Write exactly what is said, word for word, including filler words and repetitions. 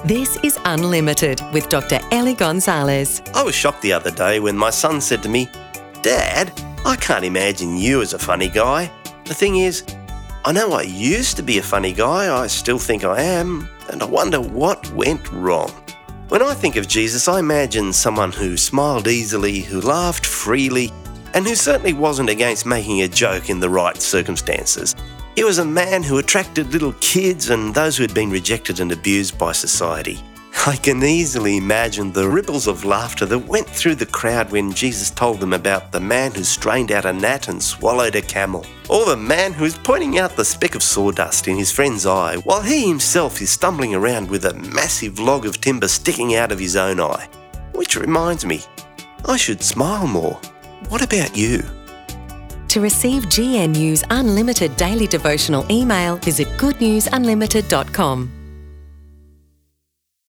This is Unlimited with Doctor Ellie Gonzalez. I was shocked the other day when my son said to me, "Dad, I can't imagine you as a funny guy." The thing is, I know I used to be a funny guy, I still think I am, and I wonder what went wrong. When I think of Jesus, I imagine someone who smiled easily, who laughed freely, and who certainly wasn't against making a joke in the right circumstances. He was a man who attracted little kids and those who had been rejected and abused by society. I can easily imagine the ripples of laughter that went through the crowd when Jesus told them about the man who strained out a gnat and swallowed a camel, or the man who is pointing out the speck of sawdust in his friend's eye while he himself is stumbling around with a massive log of timber sticking out of his own eye. Which reminds me, I should smile more. What about you? To receive G N U's Unlimited daily devotional email, visit good news unlimited dot com.